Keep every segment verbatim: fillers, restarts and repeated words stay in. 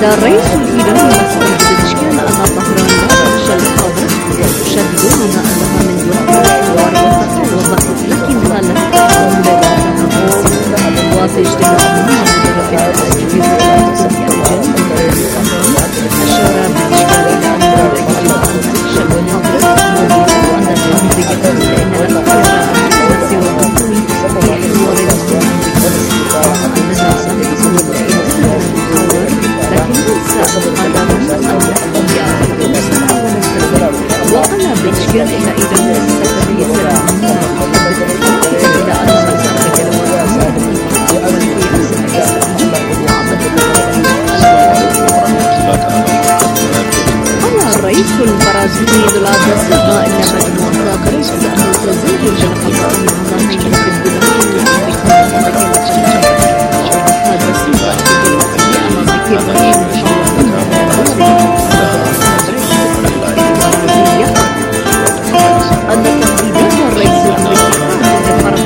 أكد الرئيس الإيراني مسعود پزشکیان أن طهران لا تخشى الإصابة، تشدد على أنها من دون حوار وسط وضح لكنها لن تكون مباشرة وتجتمع منها بطرف التسجيل والتصفية الجنوبية. أشار بإشكال إلى أن يجب أن تخشى المناطق الموجودة وأن الرمزية فإن الأخرى أن سوى الطوي في حوار المسلمين المجلسة تصور لكن ليس قدرا أن يحكم بأعراض المسلمة والمسلمين. وقال بإشكال إلى إيران السفرية سلامنا إلى أن المسافة والأمور قال الرئيس البرازيلي دولادو سيلفا إن مجموعة قريش أنه تزوج الحضارة النظامية في البلاد هذا سيلفا أمام كبير أن تهديدات الرئيس الأمريكي لفرض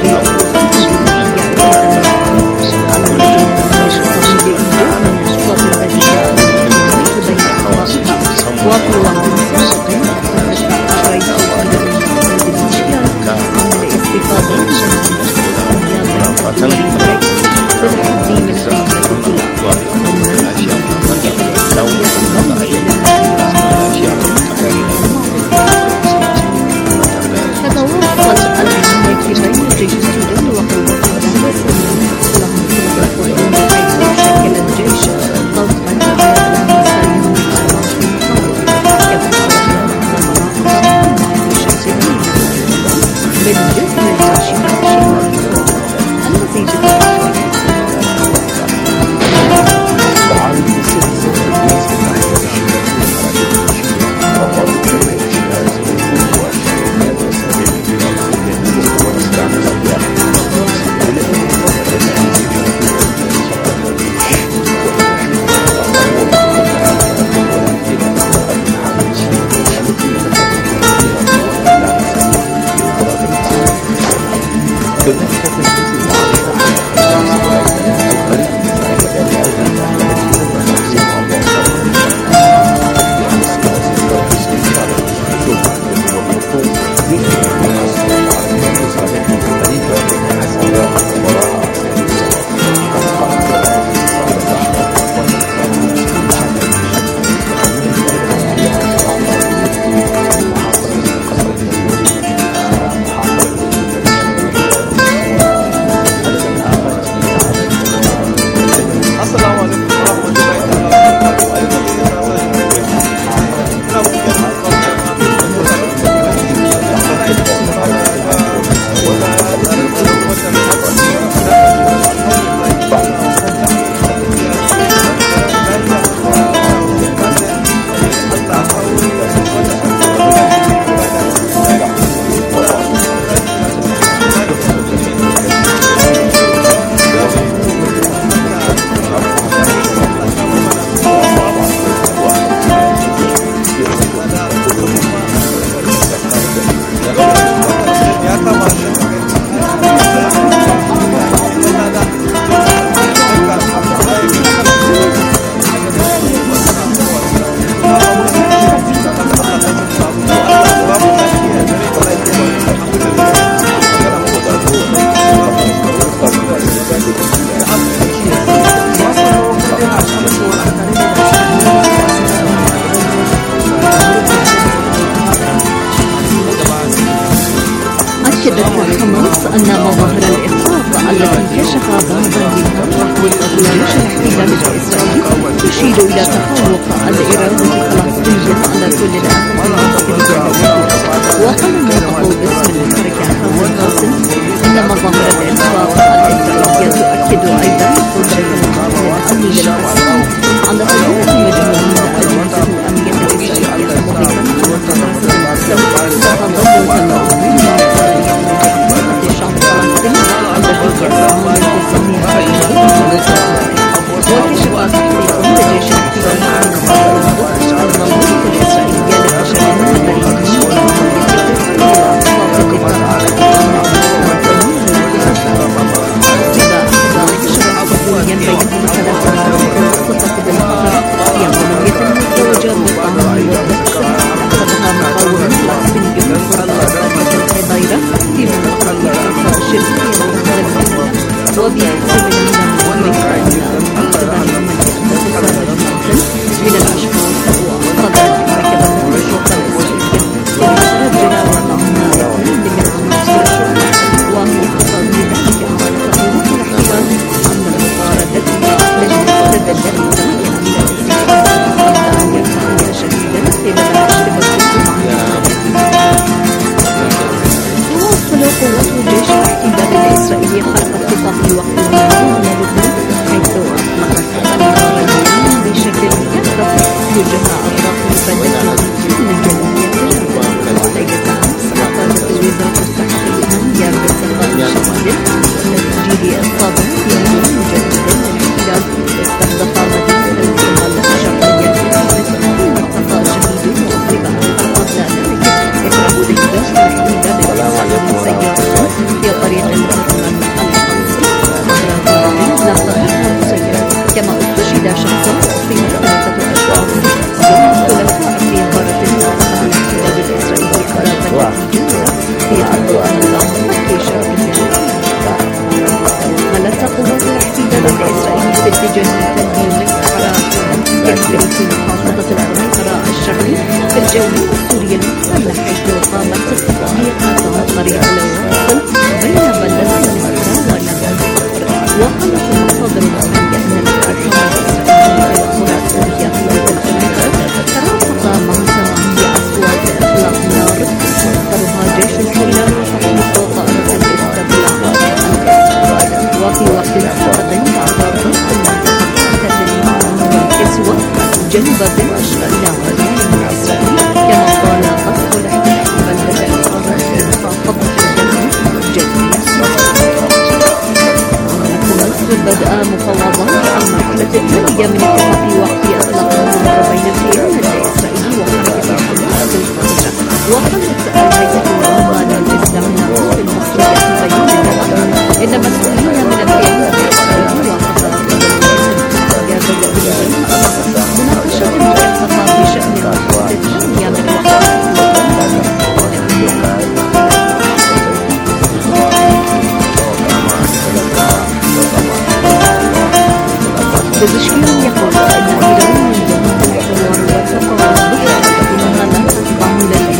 وكشف الإسرائيلي السابق في هجوم جديد للاحتلال استهدف مدينة الجبل الشرقية ثم ارتقى شهيد وأصيب آخر قبل ذلك إثر هجوم الاحتلال الإسرائيلي سيارة في طريق الهرمان القدس لا تحرك سيارة كما استشهد شخص وأصيب ثلاثة أشخاص يوم الثلاثاء في غارة أطلقها الاحتلال الإسرائيلي على بلدة في أرض النظام في شرقية. غلت قوات الاحتلال الإسرائيلي في اتجاه تنظيم الصحراء يسري في محافظة القنيطرة الشرقي في الجو السوري المحتل حيث قامت بقطع طريق الوصل بين بلدة الصحراء ونابلس. وقالت المصادر المصرية أن الحركة الإسرائيلية في القرى السورية في القنيطرة ترافق مع سماع أصوات إطلاق نار مصدرها جيش الحلال تحمل طائرة الاستطلاع. وفي وقت لاحق تعرضت المنطقة التنين والكسوة جنوب دمشق إلى غزو إسرائيل كما قال قصف الاحتلال بلدة الحرة في محافظة الجنوب جنوب مصر بدأ مفاوضات المرحلة الثانية من اتفاق وقف إطلاق النار بين الكيان الإسرائيلي وحركة حماس الخارجة. وقالت الهيئة العامة للاستعمار المصرية في بيان إن مسؤولين من الكيان الإسرائيلي وقطاع مناقشة مرتفعة في شأن المرحلة الثانية من بزشكير يقول أن إيران ينظم الحوار والتفاوض لكنها لا تخضع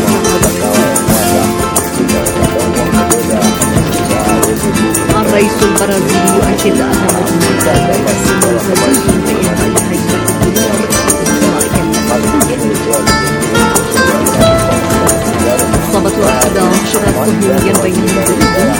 للإنسان. الرئيس البرازيلي يؤكد أن مجموعة الرئيس الملتزم بإنهاء هجرة الدولار أصابت أحد عشر صهيونيا بينهم ضرب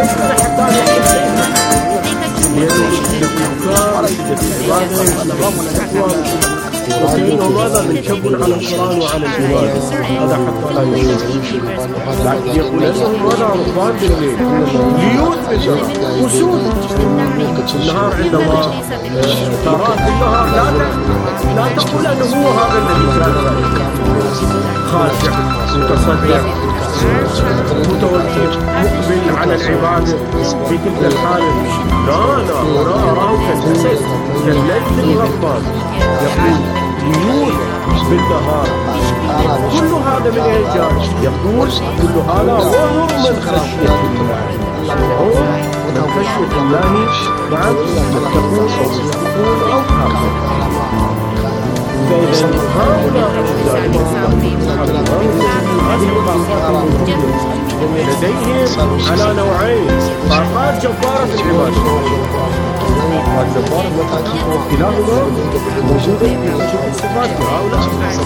وكأنه ماذا منشب على القرآن وعلى الإيمان هذا حتى لا يشرك بعد يقول أنهم ماذا رهبان بالليل ليوت بالنهار أسود النهار عندما ترى في النهار لا لا تقول أنه هو هذا الذي كان خاشع متصدق متوجه مقبل على العبادة في تلك الحالة لا لا هنا أراه كالجسد كالليل الغضبان يقول ليوت بالنهار كل هذا من أين جاء؟ يقول كل هذا وهم من خشية الله وهم من خشية الله نعم يتقون أو يتقون أو كافرون فإذا هؤلاء لديهم على نوعين طاقات جبارة في العبادة طاقات جبارة كلاهما موجودة في الصفات هؤلاء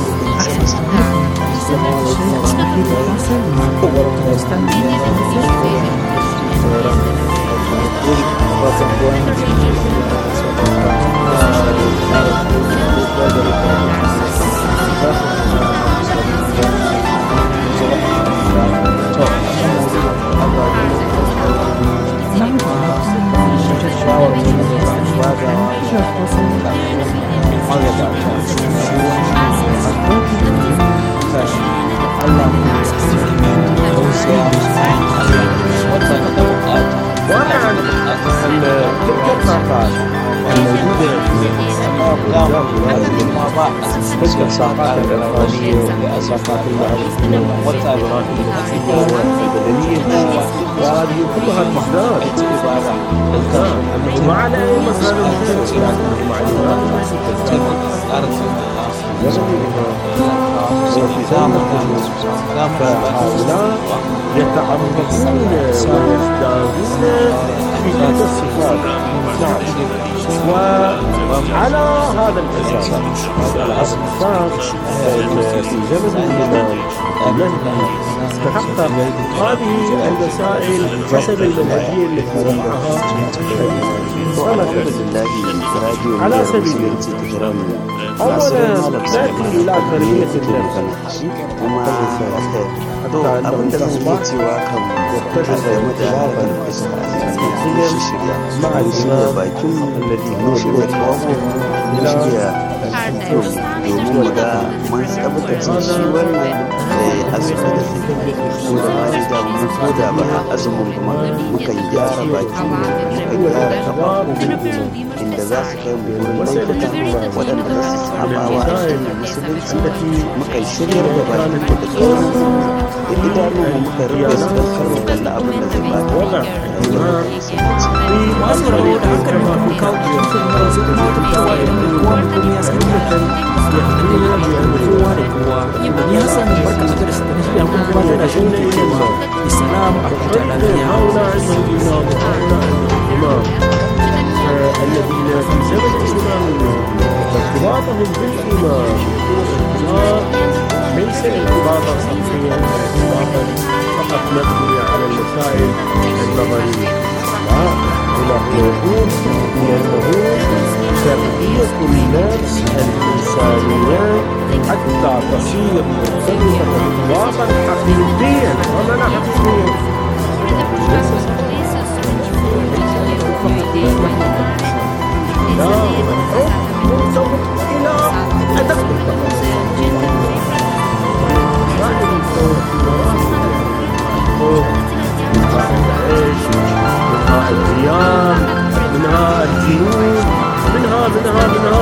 تلك الصفات الإرادية والصفات والتعبيرات البدنية وهذه كلها المقدار ومعنى أي مسألة مختلفة فهؤلاء يتعمقون ويزدادون في تلك الصفات وعلى هذا الأساس الصفات في زمن الإمام المهدي تحقق هذه المسائل حسب المنهجية التي وضعها على سبيل أولا نأتي إلى كلمة النفس حتى أنه تصبح يتخذ متوافا مع الإمام الذي نشر إلى domin da mun tabbatar da shi wannan azumi da suke ko da ba da mun ko da ba azumin kuma mukan gyara baki mukan gyara kafa inda za su kai mu wurin laifuka waɗanda za su sabawa a musulunci mukan shiryar da baki da sauran in idanun mu muka rufe su da karo kalla abin da zai ba da masu rawo da hankali ma kun kawo cikin wasu kuma kowa da kowa da kuma ya sani da kan ya hankali ya kowa da kowa ni Hassan barka a gare su da shi kuma ba da shi ne cewa assalamu alaikum lafiya الذين في زمن الإمام ارتباطهم بالإمام ليس ارتباطا سطحيا ارتباطا فقط مبني على المسائل النظرية لا يقول بأنه تربية النفس الإنسانية حتى تصير مختلفة ارتباطا حقيقيا ومعنى حقيقيا لا الحب مرتبط إلى أدق التفاصيل بعد الحب منها العيش منها القيام منها الجنون منها منها منها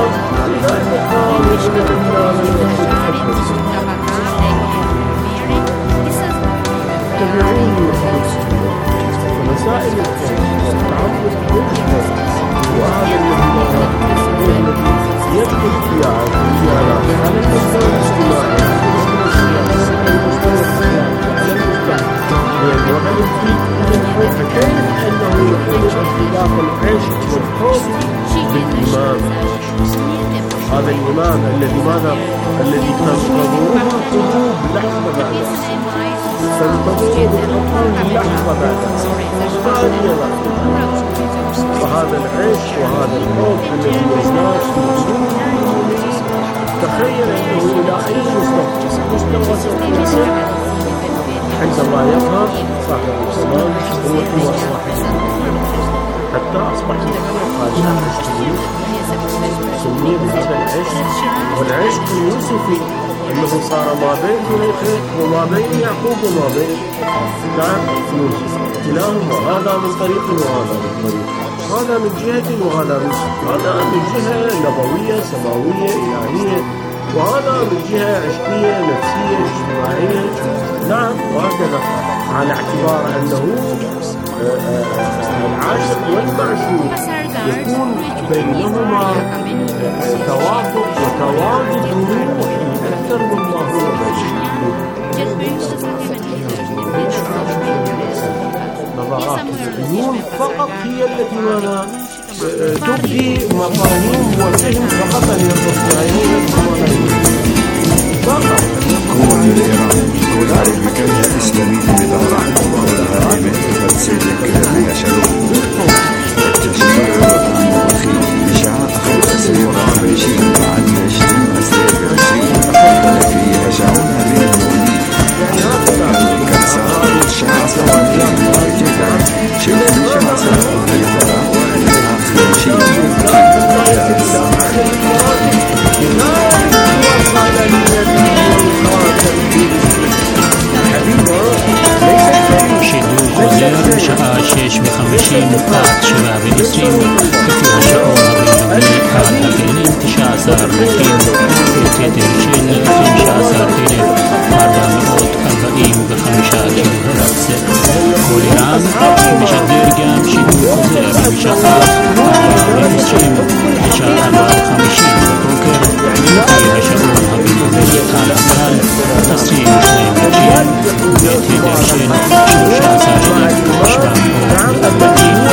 مسائل التعمق بالحب وهذا الذي يدخل في على على المستوى الاجتماعي فكيف أنه يكون ارتباط العشق والحب بالإمام هذا الإمام الذي ماذا الذي تنتظرها القلوب لحظة بعد تنتظر العقول لحظة بعد ثانية وهذا العشق وهذا الحب الذي يزداد في قلوب تخيل أنه إلى أي مستوى سوف يصل عندما يظهر صاحب الزمان هو هو صاحب حتى أصبح خارج العشق سمي بهذا العشق والعشق اليوسفي أنه صار ما بين زليخة وما بين يعقوب وما بين نعم يوسف كلاهما هذا من طريق وهذا من طريق هذا من جهة وهذا من هذا من جهة نبوية سماوية إلهية وهذا من جهة عشقية نفسية اجتماعية نعم وهكذا على اعتبار أنه العاشق والمعشوق يكون بينهما توافق وتواجد روحي أكثر مما هو نظرات العيون فقط هي التي ماذا تبدي مفاهيم وفهم فقط أن يستطيعون فقط كون الإيران كل المكان الإسلامي بدوران ولا هذه تسلك هي شلون التشجيع الوطني الأخير إشاعة خمسة وأربعين بعد عشرين أسرار عشرين التي يشعرون بالمؤمنين كسر الشعب سوالين جدا شبه الشعب سوالين آخر شيء شدوق شقا شش وخمسين قاعد شباب الإسلام فيها شؤون الرجل حالها بين انتشاء صار لكن في تدريشين انتشاء صار فيه أربعمائة أربعين بخمسة كيلو هرتز كوليران مشدر جام شدوق زير بشقا أربعة الإسلام شقا أربعة خمسين بكوكر فيها شؤون الرجل حالها كان تصريح مسلم لكن في تدريشين انتشاء صار شباب الأربعين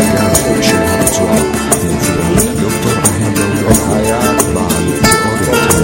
الحياة بعد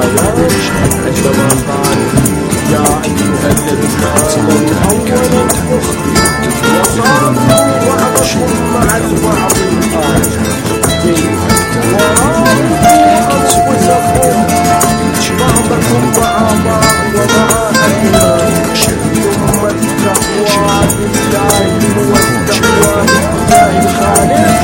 عندما قال يا أيها الذين آمنوا وصاروا بعضكم مع البعض بعضكم مع بعض ومع الإيمان ثم التقوى بالله والتقوى بالله الخالق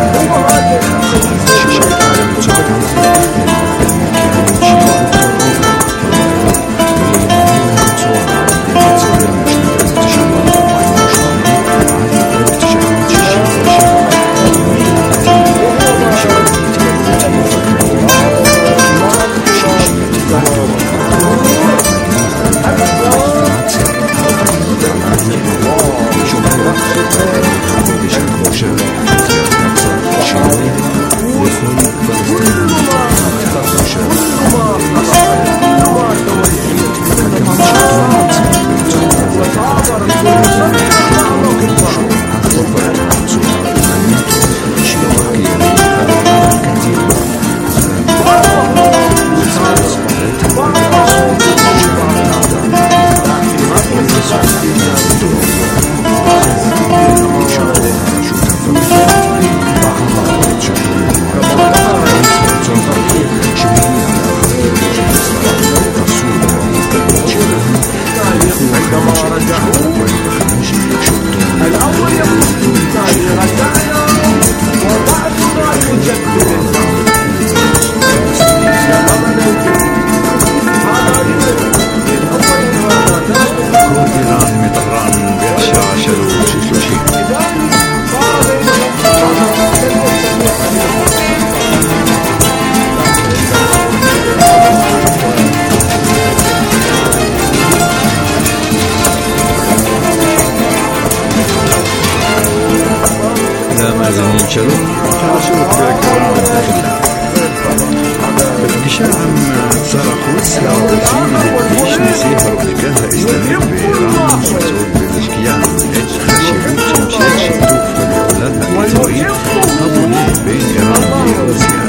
בפגישה עם שר החוץ הערבי הדגיש נשיא הרפובליקה האסלאמית באיראן מסעוד פזשקיאן את חשיבות המשך שיתוף הפעולה האזורי הבונה בין איראן לרוסיה.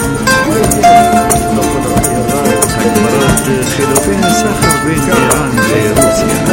הגברת חילופי הסחר בין איראן לרוסיה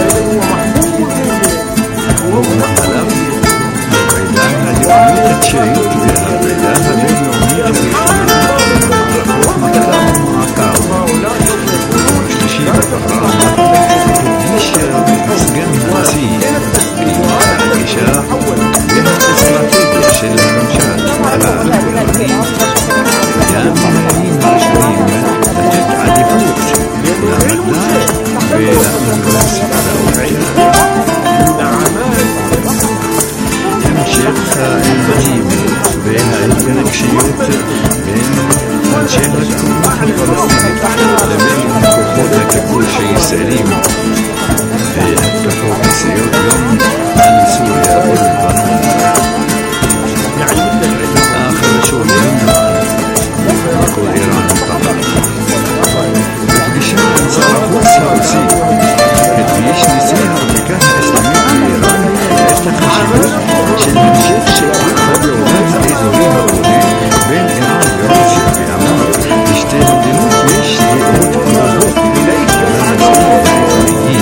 ומחליו העידן הלאומית התשיעית והעידן הבינלאומית הראשונה מערכות מחקר ומעקב שלישי בטהרן הדגיש סגן הנשיא כי הגישה והאסטרטגיה של הממשל האיראני היה מהימים הראשונים לתת עדיפות למדע ולאנרגיה האיראנית. המשך האמצעים וההתנגשויות בין אנשי התקומה הפלסטינית לבין כוחות הכיבוש הישראלים והתקפות ישראליות גם על סוריה ולבנון. החדשות ממנו מכל איראן וטהרן. בפגישה עם שר החוץ הרוסי הדגיש נשיא הרפובליקה האסלאמית באיראן את החשיבות של המשך שיתוף הפעולה האזורי הבונה בין איראן לרוסיה ואמר לשתי המדינות יש דעות רבות למציאות האזוריים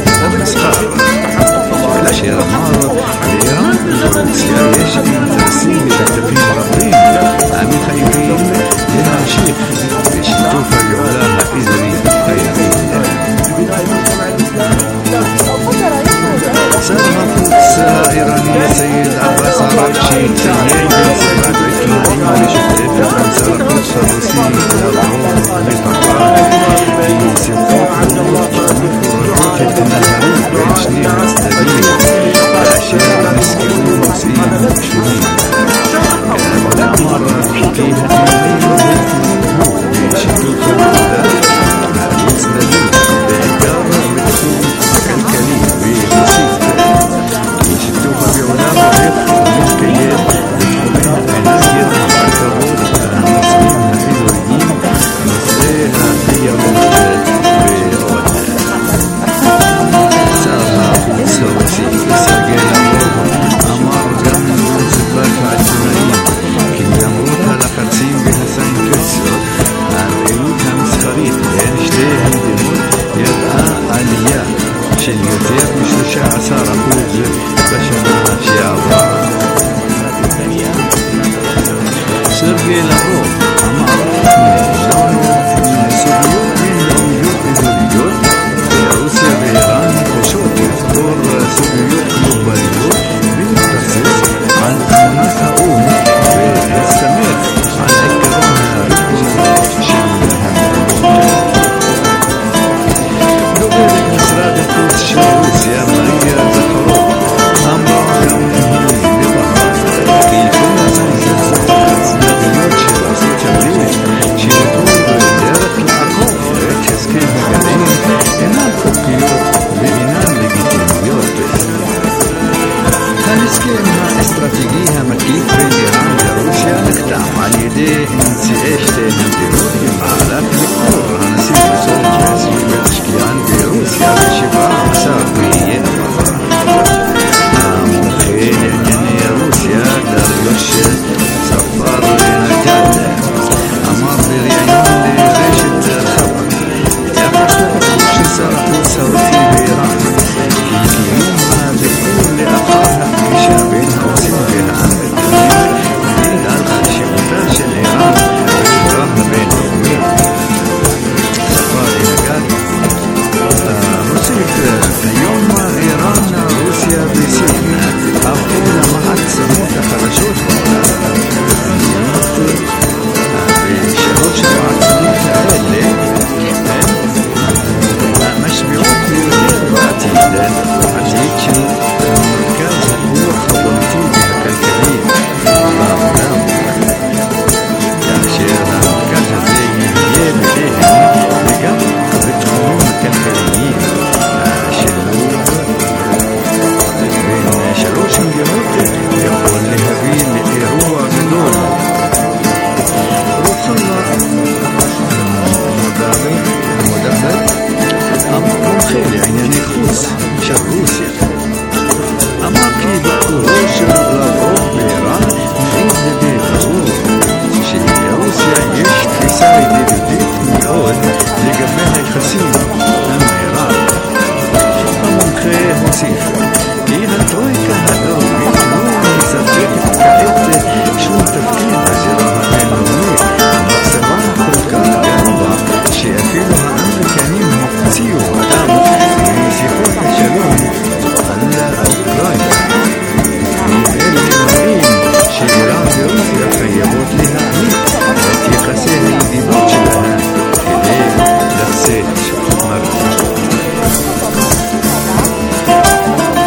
המסחר. כאשר אמר לאיראן ולרוסיה יש אינטרסים משותפים רבים המחייבים להמשיך בשיתוף הפעולה האזורי הימי. שר החוץ האיראני סייד עבאס עראקצ'י ציין במסיבת עיתונאים המשותפת עם שר החוץ הרוסי לברוב ופרואן כי שיחות מפורטות התנהלו בין שני הצדדים כאשר נזכרו נושאים שונים. כאמור אמר כי הדיונים התנהלו בשיתוף הפעולה החוץ-צדדי בעיקר בתחום הכלכלי והוסיף כי שיתוף הפעולה הולך ומתקיים בתחומי האנרגיה והרכבות והנושאים האזוריים, נושא התיירות ועוד. שר החוץ הרוסי סרגי לברוב אמר גם במסיבת העיתונאים כי למרות הלחצים והסנקציות הפעילות המסחרית בין שתי המדינות ידעה עלייה של יותר מ-שלושה עשר אחוז בשנה שעברה. סרגי לברוב אמר סוגיות בינלאומיות אזוריות ורוסיה ואיראן חושבות לפתור סוגיות גלובליות ולהתבסס על אמנת האו"ם ולהסתמך על עקרון הריבונות של המדינות. דוברת משרד החוץ של רוסיה מריה זכרוב אמרה גם היא לבחר כי כל הסנקציות החד-צדדיות של ארצות הברית שנותרו בדרך לעקוף את הסכם הגרעין אינן חוקיות ואינן לגיטימיות. ההסכם האסטרטגי המקיף בין איראן ורוסיה נחתם על ידי נשיאי שתי המדינות במהלך ביקור הנשיא מסעוד פז'קיאן ברוסיה ב-שבעה עשר בינואר. המומחה לענייני רוסיה דריוש צפר-נג'אד אמר בריאיון לרשת חבר יחד של שר החוץ הרוסי באיראן כי קיום הביקור לאחר הפגישה בין הרוסים והאמריקאים מעיד על חשיבותה של איראן בזירה הבינלאומית. צפר-נג'אד הוסיף היום איראן, רוסיה וסין הפכו למעצמות החדשות בעולם ושלוש המעצמות האלה הן המשפיעות ביותר בעתיד עתיד של מרכז הרוח הפוליטי והכלכלי בעולם כאשר המרכז הזה יהיה בידיהם וגם בתחומים הכלכליים השילוב בין שלוש המדינות יכול להביא לאירוע גדול. המודבר המומחה לענייני חוץ של רוסיה אמר כי ביקורו של לברוב באיראן מעיד בבירור שלרוסיה יש תפיסה ידידותית מאוד לגבי היחסים עם איראן. המומחה הוסיף כי הטרויקה הדרומית לא מספקת כעת שום תפקיד בזירה הבינלאומית בצבא כל כך גרוע שאפילו האמריקנים הוציאו אותם משיחות השלום על אוקראינה. אלה מראים שאיראן ורוסיה חייבות להעמיק את יחסי הידידות שלהן כדי לצאת מרצה.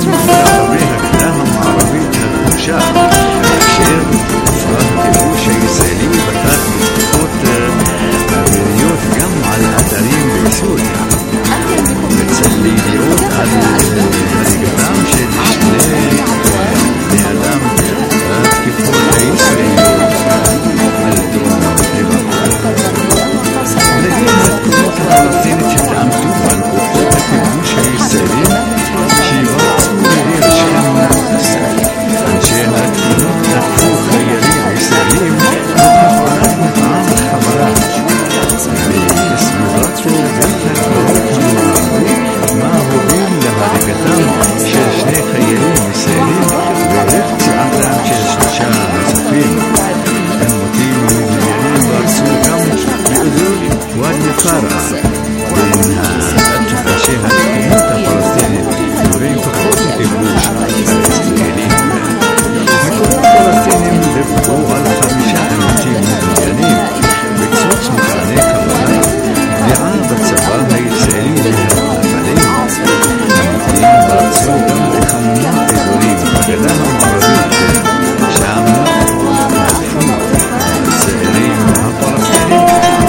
לערביה כלהם הערבית הכבושה, כאשר הופך הכיבוש הישראלי בתת מתקפות אוויריות גם על אתרים בסוריה. בצל ידיעות על הריגתם של שני בני אדם והתקיפות הישראליות על דרום לבנון. ולכן התקומות הפלסטינית התעמתו על כוחות הכיבוש הישראלים שיבצעו לידי רשם אנשי התקומות נקפו חיילים ישראלים בהפגנת מחאה חמרה בסביבת בית הקברות המערבי, מה הוביל להריגתם של שני חיילים ישראלים ורצח של שלושה נוספים. הם מותים מבניינים ועשו גם באזור ואדי פארה בין ראשי התקומות הפלסטינית ובין כוחות הכיבוש הישראלי. הכוחות הפלסטינים דיווחו על חמישה מותים מבניינים בקצוץ מטעני כוונה פגיעה בצבא הישראלי והמתנחלים. המתנחלים רצו גם לכמה אזורים בגדה המערבית, שם נדפו הצעירים הפלסטינים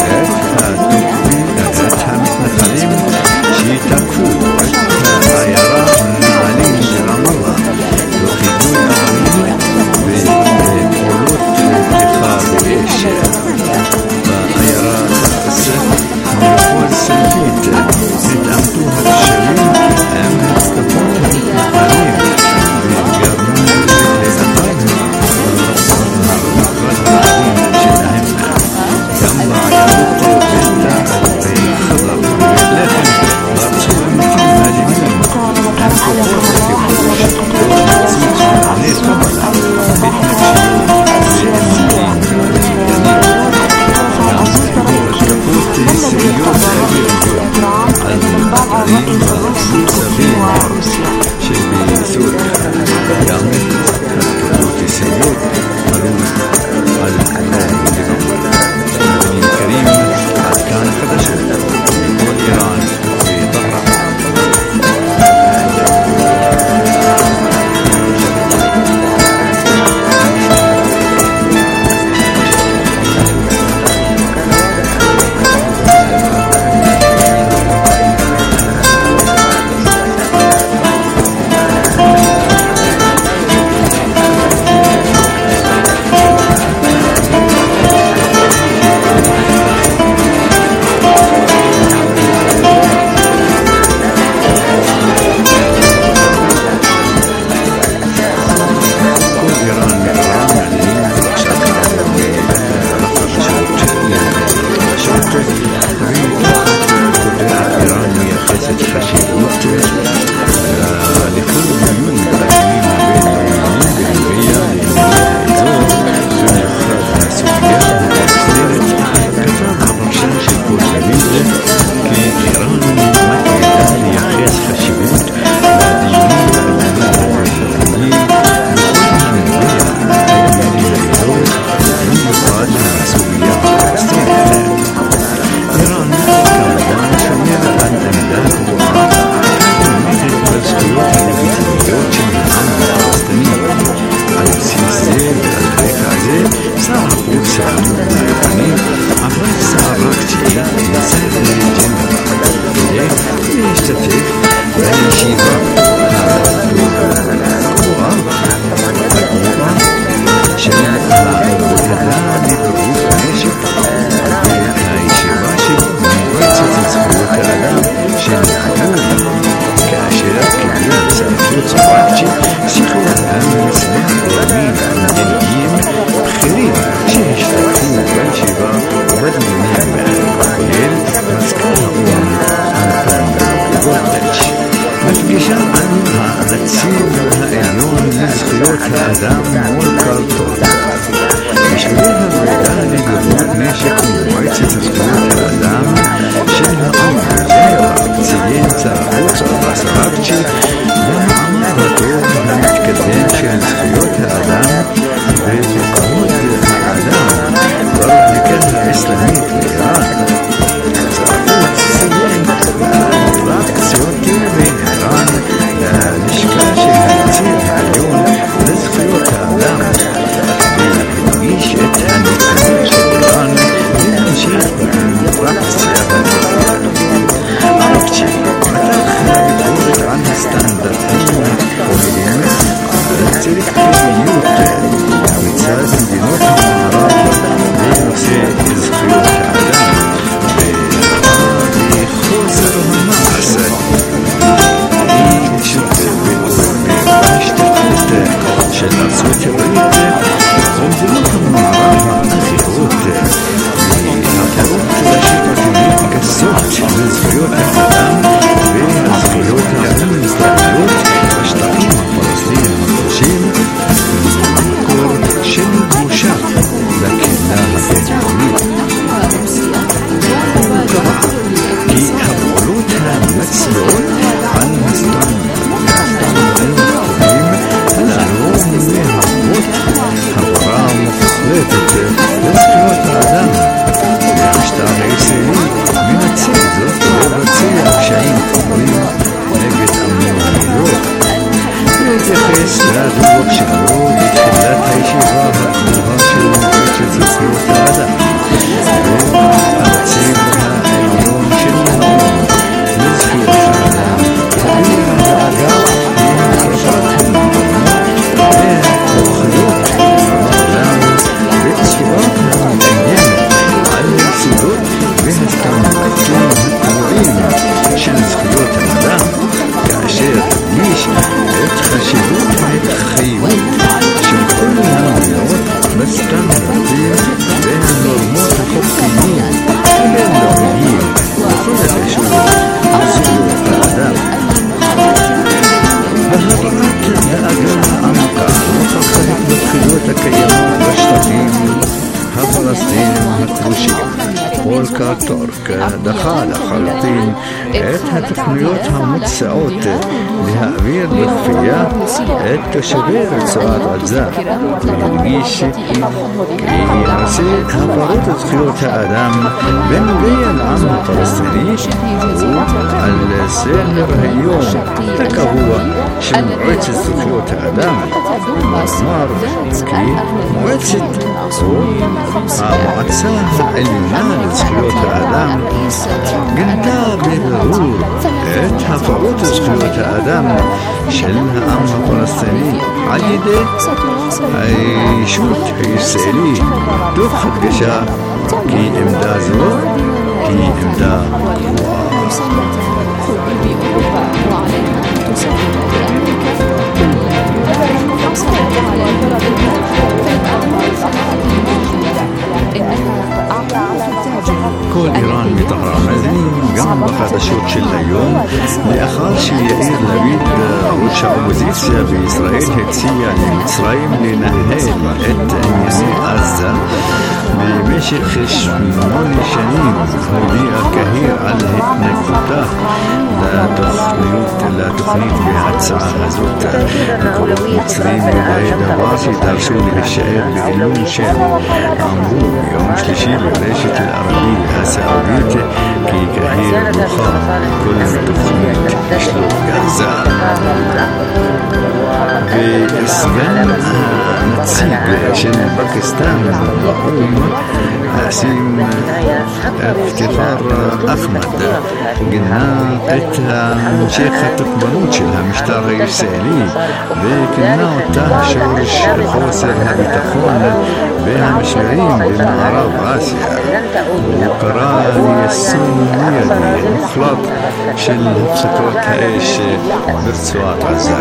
את המתנחלים שתקפו את העיירה נעלים ברמאללה וחידוי אבנים ופעולות פתיחה באש. בעיירה המחוז סלפית התעמתו התושבים עם התקפות המתנחלים וגרמו להיאבק במטרת הערים שלהם. גם בעיירות ביתא וחבר ובית לחם רצו עימותים אלימים עם כוחות הכיבוש ומצאו צמאוני חבלה בהתנגשויות ועימותים מסוכנים. התקפות ישראליות אוויריות על אתרים מוצבים שבסוריה. גם התקפות ישראליות עלו על דרום לבנון. חברים יקרים, עד כאן החדשות מכל איראן וטהרן. Shikashi של ארצות הברית ומדינות המערב האחרות להפרות לשיטתיות גסות לזכויות האדם והזכויות ההומניטריות בשטחים הפלסטיניים הכבושים, מקור של בושה לקהילה הבינלאומית. הוא קבע כי הפעולות המצביעות על הסטנדרטים הללו מהוות הפרה מוחלטת לזכויות האדם, והמשטר הישראלי מנצל זאת לבצע פשעים חמורים נגד עמי המדינות. להתייחס לדוח שלו בתחילת הישיבה הגבוהה של מועצת זכויות האדם והנציב העליון של האו"ם לזכויות האדם הביע דאגה מהרחבת המדינות והאוכלות העולם בצורה המאיימת על היסודות והסטנדרטים הקבועים של זכויות האדם, כאשר הדגיש את חשיבות ההתחייבות של כל המדינות בסטנדרטים והנורמות החוקיים הבינלאומיים בכל הקשור לזכויות האדם. בהבעת דאגה עמוקה נוכח ההתנגדויות הקיימות בשטחים הפלסטיניים הכבושים, וולקר טורק דחה לחלוטין את התוכניות המוצעות להעביר בכפייה את תושבי רצועת עזה, והדגיש כי נושא הפרות זכויות האדם בנוגע לעם הפלסטיני הוא על סדר היום הקבוע של מועצת זכויות האדם. נאמר כי מועצת או המועצה העליונה לזכויות האדם גנתה בבירור את הפרות זכויות האדם של העם הפלסטיני על ידי הישות הישראלית, תוך הדגשה כי עמדה זו היא עמדה קבועה. כל איראן מטהרן מאזינים גם בחדשות של היום, לאחר שיאיר לפיד ראש האופוזיציה בישראל הציע למצרים לנהל את ענייני עזה במשך שמונה שנים. הודיע קהיר על התנגדותה לתוכנית בהצעה הזאת. מקורות מצרים בבית דבר שדרשו להישאר בעילום שם אמרו ביום שלישי ברשת אל-ערבי הסעודית כי קהיר דוחה כל תוכנית לשלוט גזה. וסגן הנציג של פקיסטן באו"ם האסים אבטיחר אחמד גינה את המשך התוקפנות של המשטר הישראלי וכינה אותה שורש חוסר הביטחון והמשברים במערב אסיה. הוא קרא ליישום מיידי מוחלט של הפסקות האש ברצועת עזה.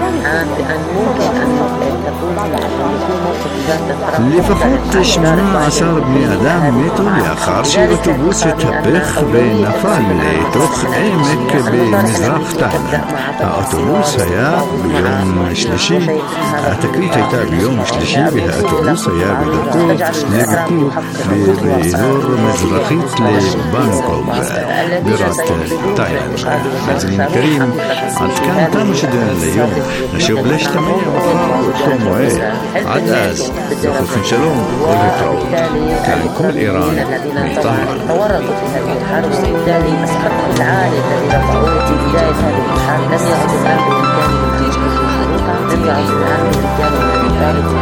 לפחות שמונה עשר בני אדם מתו לאחר שאוטובוס התהפך ונפל לתוך עמק במזרח תאילנד. האוטובוס היה ביום שלישי, התקרית הייתה ביום שלישי והאוטובוס היה בדרכו לביקור באזור מזרחית לבנקוק בירת תאילנד. מאזינים יקרים, עד כאן תם השדר ליום. נשוב להשתמע באותו מועד. עד אז לכולכם שלום ולהתראות. כאן כל איראן מטהרן. تورطوا في هذه الحرب وبالتالي أسقطوا العائد الذي رفعوه في بداية هذه الحرب. لم يعد الآن بإمكانهم لم يعد الآن بإمكانهم تحقيق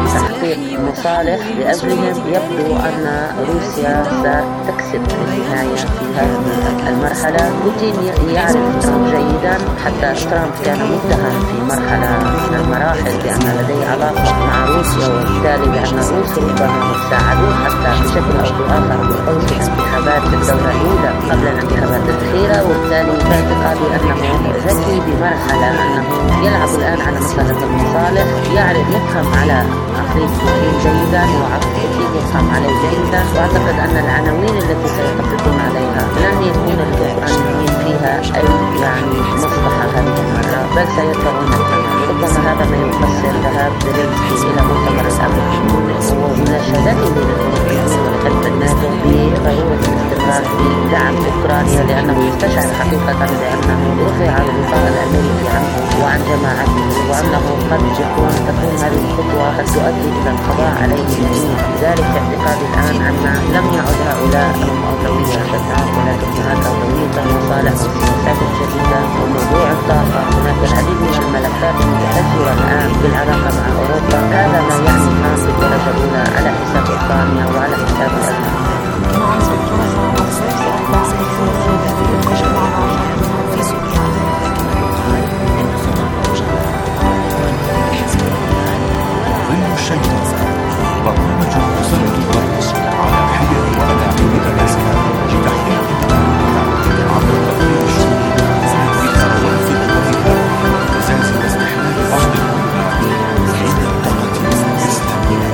تحقيق مصالح لأجلهم. يبدو أن روسيا ستكسب في النهاية في هذه المرحلة. بوتين يعرف ترامب جيدا، حتى ترامب كان متهم في مرحلة من المراحل بأن لديه علاقة مع روسيا، وبالتالي بأن الروس ربما ساعدوه حتى بشكل أو بآخر بفوز الانتخابات بالدورة الأولى قبل الانتخابات الأخيرة. وبالتالي باعتقادي أنه ذكي بمرحلة أنه يلعب الآن على مسألة المصالح، يعرف يفهم على عقلية بوتين جيدا وعقل بوتين يفهم عليه جيدا. وأعتقد أن العناوين التي سيتفقون عليها لن يكون الأوكرانيين فيها أي يعني مصلحة هذه المرة، بل سيدفعون الثمن. ربما هذا ما يفسر ذهاب زيلينسكي إلى مؤتمر الأمن ومناشدته للأوروبيين ولحلف الناتو بضرورة الاستمرار في دعم أوكرانيا، لأنه يستشعر حقيقة بأنه رفع الغطاء الأمريكي عنه وعن جماعته، وأنه قد يكون تكون هذه الخطوة قد تؤدي إلى القضاء عليه جميعا. لذلك اعتقادي الآن أن لم يعد هؤلاء هم أولوية شتات، ولكن هناك أولوية المصالح والسياسات الجديدة وموضوع الطاقة. هناك العديد من الملفات المتأثرة الآن بالعلاقة مع أوروبا. هذا ما يعني ترامب بالدرجة الأولى على حساب أوكرانيا وعلى حساب الألمان. برنامج وزارة الغرب على حية وألاعيب الأزهار لتحقيق التعليم عبر تطوير الشؤون في ثروات الوظيفة وإعزاز واستحلال بعض العلماء حين القناة الإسلامية.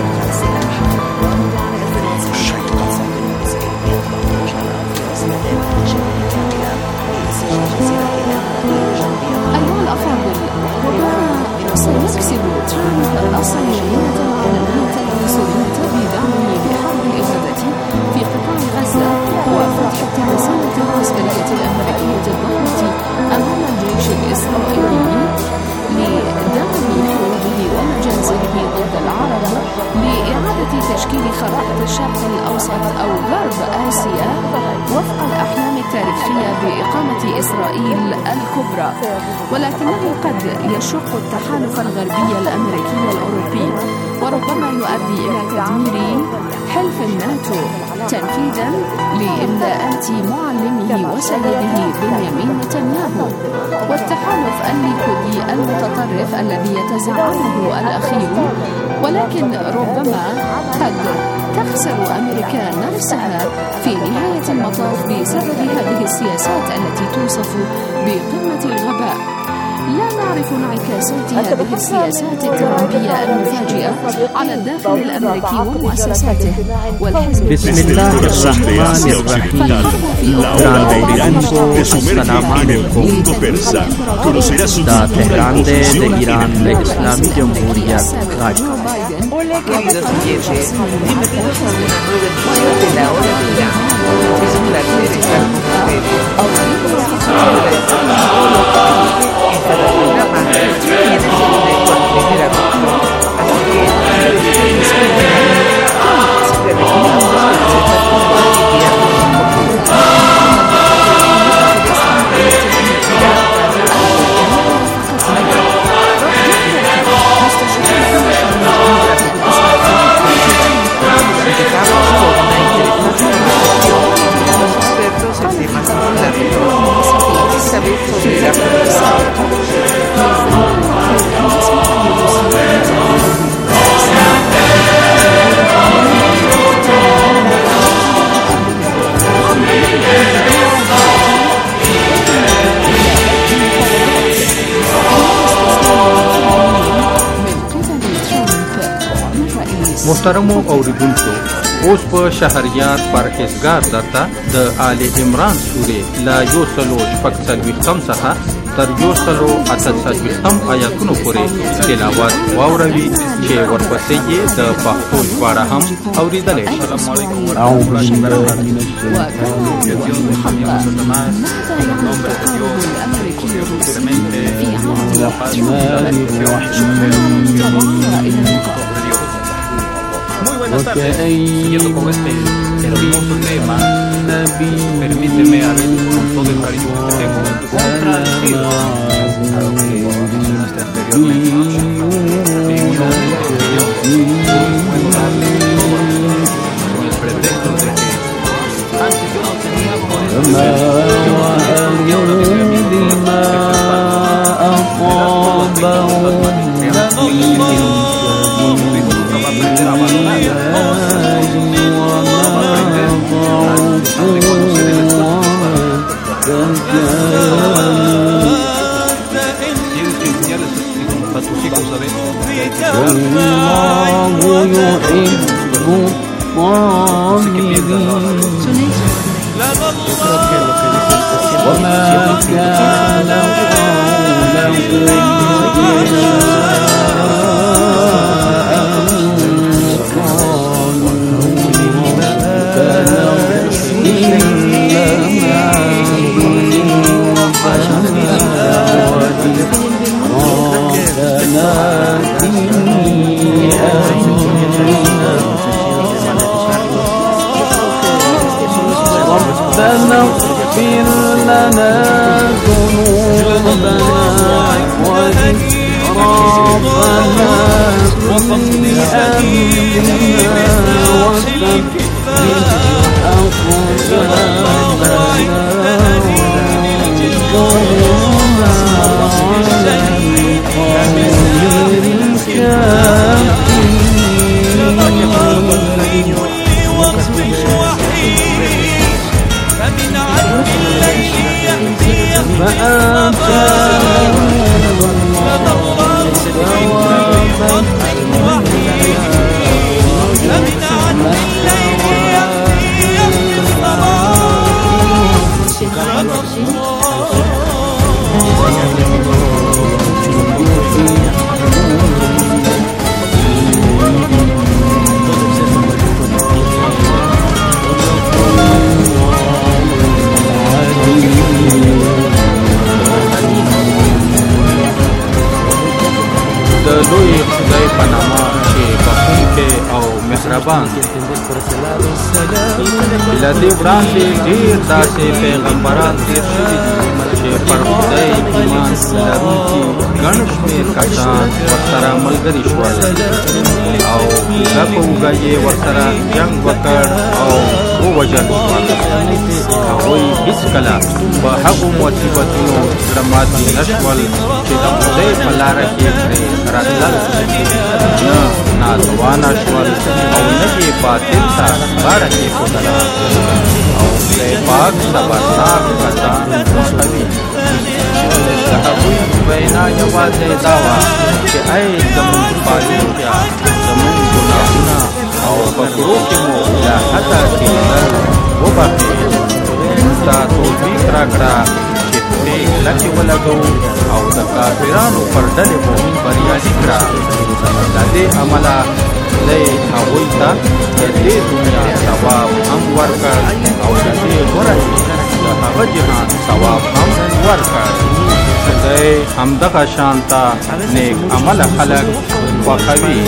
أيها الأفاضل، ربما سيكسب ترامب الصهيونية العالمية المصرية بدعمه لحرب الإبادة في قطاع غزة وفتح الترسانة العسكرية الأمريكية الضخمة أمام الجيش الإسرائيلي لدعم حروبه ومجازره ضد العرب، لإعادة تشكيل خرائط الشرق الأوسط أو غرب آسيا وفق الأحلام التاريخية بإقامة إسرائيل الكبرى. ولكنه قد يشق التحالف الغربي الأمريكي الأوروبي، وربما يؤدي إلى تدمير حلف الناتو تنفيذا لإملاءات معلمه وسيده بنيامين نتنياهو والتحالف الليكودي المتطرف الذي يتزعمه الأخير. ولكن ربما قد تخسر أمريكا نفسها في نهاية المطاف بسبب هذه السياسات التي توصف بقمة الغباء. لا نعرف انعكاسات هذه السياسات الترامبية المفاجئة على الداخل الأمريكي ومؤسساته والحزب. بسم الله الرحمن الرحيم. السلام عليكم. Da Teherán de Irán, de Islami Jamhuriyat Kashgar. Hola queridos oyentes, bienvenidos a una nueva edición de La Hora de Irán. Es un placer estar con ustedes. En cada programa tiene su directo al primer anuncio, así que siempre recomendamos consultar con محترمو اوریدونکو، اوس په شهریار پرهیزګار درته د آل عمران سورې لا یو سلو شپږ څلوېښتم څخه تر یو سلو اته څلوېښتم آیاتونو پورې تلاوت واوروي چې ورپسې یې د پښتو ژباړه هم اورېدلی شي. أعوذ بالله من Muy buenas tardes, siguiendo con este hermoso tema, permíteme a ver con todo el cariño que tengo contradecido a lo que mencionaste anteriormente, en una opinión nunca va a aprender a valorar las cosas, no va a aprender a disfrutar de conocer el esfuerzo para tienes que enseñarles a tus hijos a ver que hay que no sé qué piensas ahora. ربنا اغفر لنا ذنوبنا وإسرافنا في أمرنا وثبت أقدامنا وانصرنا على القوم الكافرين. د لوی خدای په نامه چې بخښونکی او مهربان له دې وړاندې ډېر داسې پیغمبران تېر شوي دي چې پر خدای ایمان لرونکي ګڼ شمېر کسان ورسره ملګري شول او اوږه په اوږه یې ورسره جنګ وکړ او ووژل شول. هغوی هېڅکله په هغو مصیبتونو زړه ماتې نه شول چې د خدای په لاره کې پرې راتلل، نه ناتوانه شول او نه یې باطل ته غاړه کېښودله. او خدای پاک صبرناک کسان خوښوي. د هغوی وینا یوازې دا وه چې ای زموږ پالونکیه، زموږ ګناهونه او په کړو کې مو له حده تېرېدل وبخښې، موږ ته توفیق راکړه چې پرې کلکې ولګوو او د کافرانو پر ډلې مو بریالي کړه. د دې امله خدای هغوی ته د دې دنیا ثواب هم ورکړ او د دې غوره د هغه جهان ثواب هم ورکړ. خدای همدغه شان ته نیک عمله خلک خوښوي.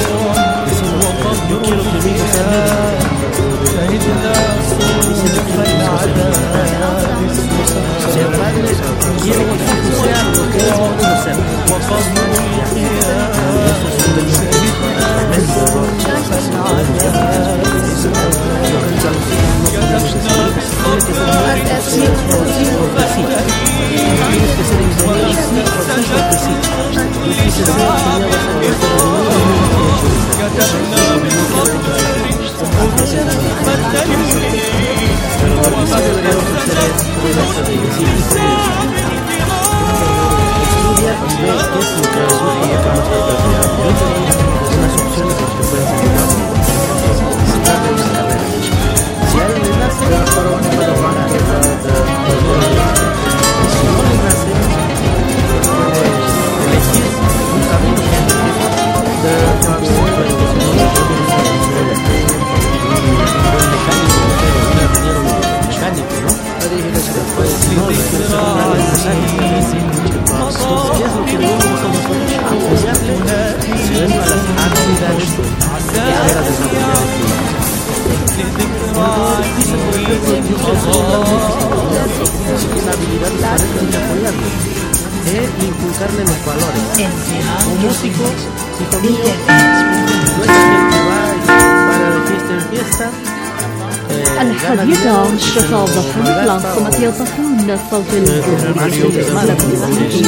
E inculcarle los valores. Un músico, si conmigo, no es aquel que va y para de fiesta en fiesta الحادية عشرة ضحى العاصمة طهران صوت الجمهورية الإسلامية.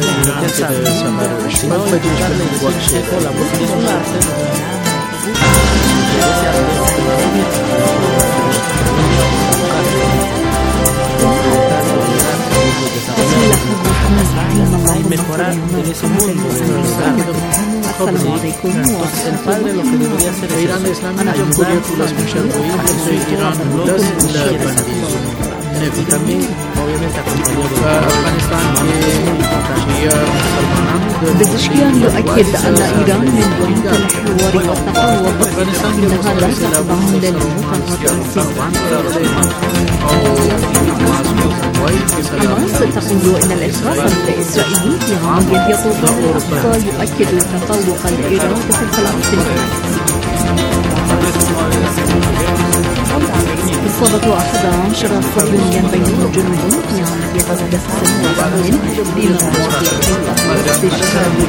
mejorar en ese mundo. السلام عليكم. Entonces el padre lo que debería hacer es ayudar a las mujeres de Irán, los y también obviamente acompañado بزشكيان يؤكد أن إيران من ضمن الحوار والتفاوض إنها لا تخضع للمطالبات. حماس تقول إن الإشراف الإسرائيلي في عملية طوفان الأقصى يؤكد تفوق الإيران في الفلسطينيين. إصابة أحد عشر صبيا بين الجنود في عملية غزة بمواجهة استشهاد